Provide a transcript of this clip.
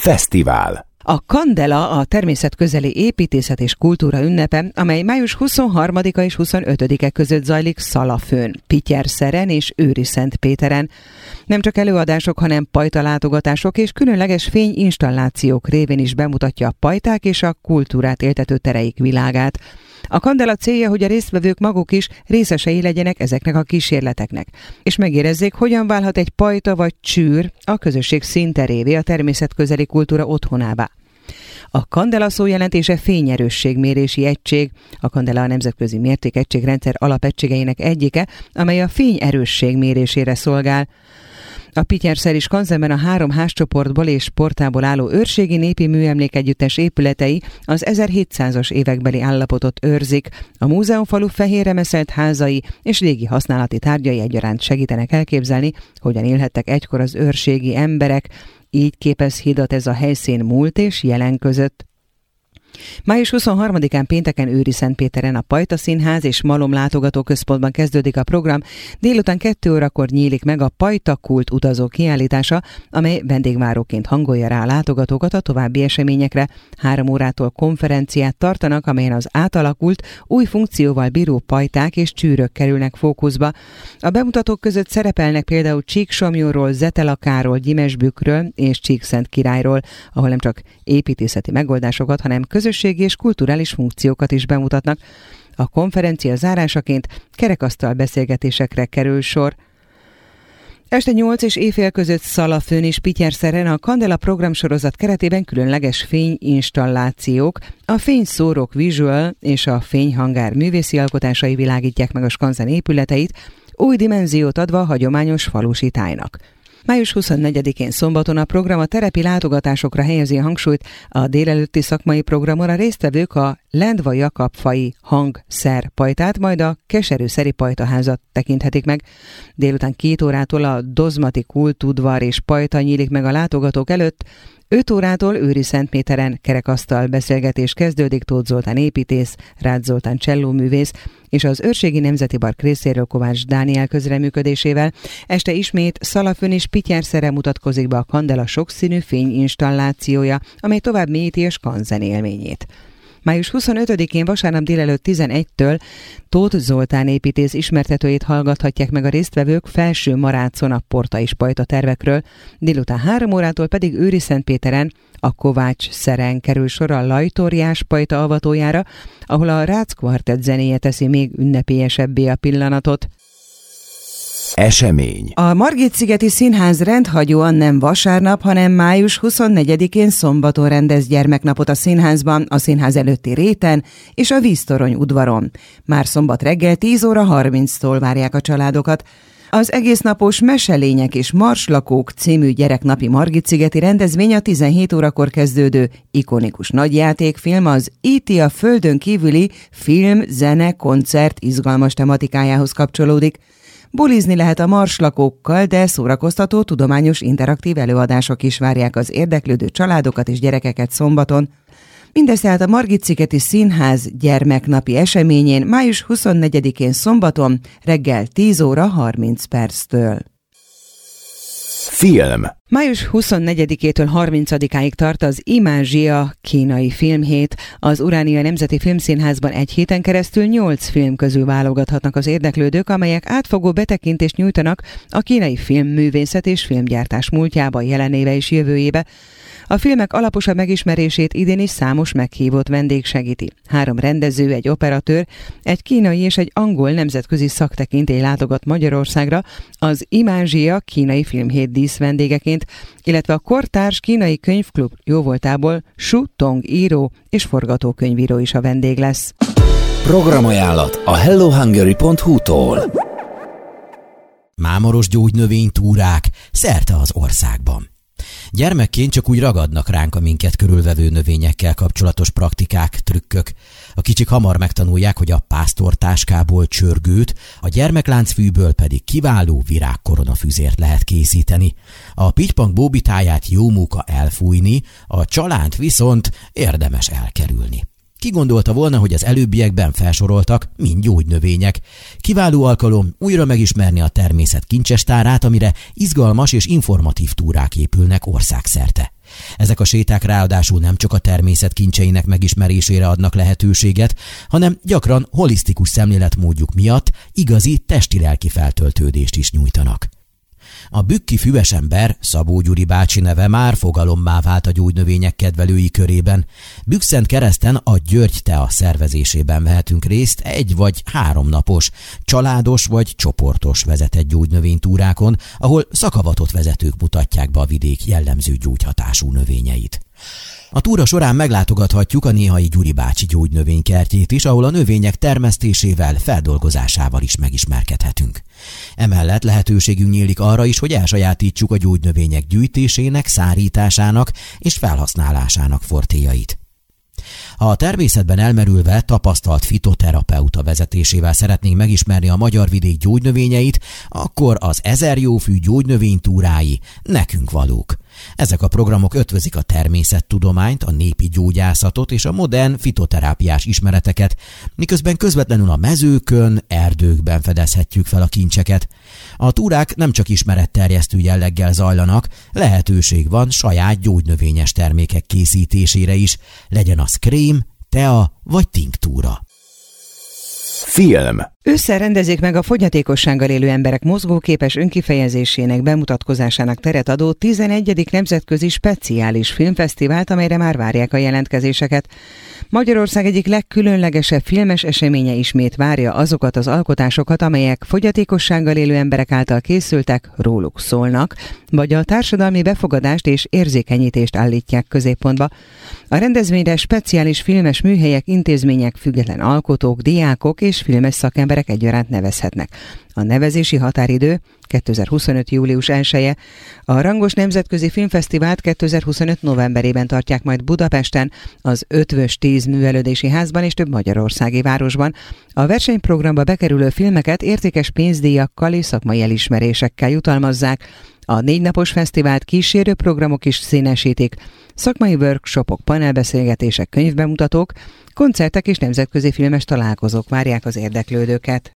Fesztivál. A Kandela a természetközeli építészet és kultúra ünnepe, amely május 23-a és 25-e között zajlik Szalafőn, Pityerszeren és Őriszentpéteren. Nem csak előadások, hanem pajtalátogatások és különleges fényinstallációk révén is bemutatja a pajták és a kultúrát éltető tereik világát. A Kandela célja, hogy a résztvevők maguk is részesei legyenek ezeknek a kísérleteknek, és megérezzék, hogyan válhat egy pajta vagy csűr a közösség színterévé, a természetközeli kultúra otthonává. A Kandela szó jelentése fényerősségmérési egység. A Kandela a nemzetközi mértékegységrendszer alapegységeinek egyike, amely a fényerősség mérésére szolgál. A Pityerszeri skanzenben a 3 házcsoportból és sportából álló őrségi népi műemlékegyüttes épületei az 1700-as évekbeli állapotot őrzik. A múzeumfalu fehérre meszelt házai és régi használati tárgyai egyaránt segítenek elképzelni, hogyan élhettek egykor az őrségi emberek. Így képez hidat ez a helyszín múlt és jelen között. Május 23-án pénteken Őriszentpéteren a Pajta Színház és Malom látogatóközpontban kezdődik a program, délután 2 órakor nyílik meg a Pajta Kult utazó kiállítása, amely vendégváróként hangolja rá a látogatókat a további eseményekre. 3 órától konferenciát tartanak, amelyen az átalakult, új funkcióval bíró pajták és csűrök kerülnek fókuszba. A bemutatók között szerepelnek például Csíksomlyóról, Zetelakáról, Gyimesbükkről és Csíkszentkirályról, ahol nem csak építészeti megoldásokat, hanem közösségi és kulturális funkciókat is bemutatnak. A konferencia zárásaként kerekasztal beszélgetésekre kerül sor. Este 8 és éjfél között Szalafőn és Pityerszeren a Kandela programsorozat keretében különleges fényinstallációk, a fényszórók visual és a fényhangár művészi alkotásai világítják meg a skanzen épületeit, új dimenziót adva a hagyományos falusi tájnak. Május 24-én szombaton a program a terepi látogatásokra helyezi a hangsúlyt. A délelőtti szakmai programon a résztvevők a Lendva Jakab fai hangszer pajtát, majd a Keserűszeri pajtaházat tekinthetik meg. Délután 2 órától a Dozmati kultudvar és pajta nyílik meg a látogatók előtt. 5 órától Őriszentpéteren kerekasztal beszélgetés kezdődik, Tóth Zoltán építész, Rácz Zoltán csellóművész és az Őrségi Nemzeti Park részéről Kovács Dániel közreműködésével. Este ismét Szalafőn és Pityerszeren mutatkozik be a Kandela sokszínű fényinstallációja, amely tovább mélyíti a skanzen élményét. Május 25-én vasárnap délelőtt 11-től Tóth Zoltán építész ismertetőjét hallgathatják meg a résztvevők Felső Marácon a porta és pajta tervekről, délután 3 órától pedig Őriszentpéteren a Kovács szeren kerül sor a Lajtóriás pajta avatójára, ahol a Rácz kvartett zenéje teszi még ünnepélyesebbé a pillanatot. Esemény. A Margit-szigeti Színház rendhagyóan nem vasárnap, hanem május 24-én szombaton rendez gyermeknapot a színházban, a színház előtti réten és a Víztorony udvaron. Már szombat reggel 10 óra 30-tól várják a családokat. Az egésznapos Meselények és Marslakók című gyereknapi Margit-szigeti rendezvény a 17 órakor kezdődő ikonikus nagyjátékfilm az E.T. a földön kívüli film, zene, koncert izgalmas tematikájához kapcsolódik. Bulizni lehet a marslakókkal, de szórakoztató, tudományos, interaktív előadások is várják az érdeklődő családokat és gyerekeket szombaton. Mindez tehát a Margit-szigeti Színház gyermeknapi eseményén május 24-én szombaton reggel 10 óra 30 perctől. Film. Május 24-től 30-áig tart az Imázsia kínai filmhét. Az Uránia Nemzeti Filmszínházban egy héten keresztül 8 film közül válogathatnak az érdeklődők, amelyek átfogó betekintést nyújtanak a kínai filmművészet és filmgyártás múltjába, jelenébe és jövőjébe. A filmek alaposabb megismerését idén is számos meghívott vendég segíti. 3 rendező, egy operatőr, egy kínai és egy angol nemzetközi szaktekintély látogat Magyarországra az Imázsia kínai filmhét díszvendégeként, illetve a kortárs kínai könyvklub jóvoltából Su Tong író és forgatókönyvíró is a vendég lesz. Programajánlat a hellohungary.hu-tól. Mámoros gyógynövénytúrák szerte az országban. Gyermekként csak úgy ragadnak ránk a minket körülvevő növényekkel kapcsolatos praktikák, trükkök. A kicsik hamar megtanulják, hogy a pásztortáskából csörgőt, a gyermekláncfűből pedig kiváló virágkoronafüzért lehet készíteni. A pittypank bóbitáját jó móka elfújni, a csalánt viszont érdemes elkerülni. Ki gondolta volna, hogy az előbbiekben felsoroltak mind gyógynövények. Kiváló alkalom újra megismerni a természet kincsestárát, amire izgalmas és informatív túrák épülnek országszerte. Ezek a séták ráadásul nem csak a természet kincseinek megismerésére adnak lehetőséget, hanem gyakran holisztikus szemléletmódjuk miatt igazi testi-lelki feltöltődést is nyújtanak. A bükki füvesember, Szabó Gyuri bácsi neve már fogalommá vált a gyógynövények kedvelői körében. Bükszentkereszten a György Tea szervezésében vehetünk részt 1 vagy 3 napos, családos vagy csoportos vezetett gyógynövénytúrákon, ahol szakavatott vezetők mutatják be a vidék jellemző gyógyhatású növényeit. A túra során meglátogathatjuk a néhai Gyuri bácsi gyógynövénykertjét is, ahol a növények termesztésével, feldolgozásával is megismerkedhetünk. Emellett lehetőségünk nyílik arra is, hogy elsajátítsuk a gyógynövények gyűjtésének, szárításának és felhasználásának fortélyait. Ha a természetben elmerülve tapasztalt fitoterapeuta vezetésével szeretnénk megismerni a magyar vidék gyógynövényeit, akkor az 1000 jófű gyógynövénytúrái nekünk valók. Ezek a programok ötvözik a természettudományt, a népi gyógyászatot és a modern fitoterápiás ismereteket, miközben közvetlenül a mezőkön, erdőkben fedezhetjük fel a kincseket. A túrák nem csak ismeretterjesztő jelleggel zajlanak, lehetőség van saját gyógynövényes termékek készítésére is, legyen az krém, tea vagy tinktúra. Film. Ősszel rendezik meg a fogyatékossággal élő emberek mozgóképes önkifejezésének bemutatkozásának teret adó 11. Nemzetközi Speciális Filmfesztivált, amelyre már várják a jelentkezéseket. Magyarország egyik legkülönlegesebb filmes eseménye ismét várja azokat az alkotásokat, amelyek fogyatékossággal élő emberek által készültek, róluk szólnak, vagy a társadalmi befogadást és érzékenyítést állítják középpontba. A rendezvényre speciális filmes műhelyek, intézmények, független alkotók, diákok és filmes szakemberek egyaránt nevezhetnek. A nevezési határidő 2025. július 1-e. A rangos nemzetközi filmfesztivált 2025. novemberében tartják majd Budapesten, az Ötvös 10 művelődési házban és több magyarországi városban. A versenyprogramba bekerülő filmeket értékes pénzdíjakkal és szakmai elismerésekkel jutalmazzák. A 4 napos fesztivált kísérő programok is színesítik. Szakmai workshopok, panelbeszélgetések, könyvbemutatók, koncertek és nemzetközi filmes találkozók várják az érdeklődőket.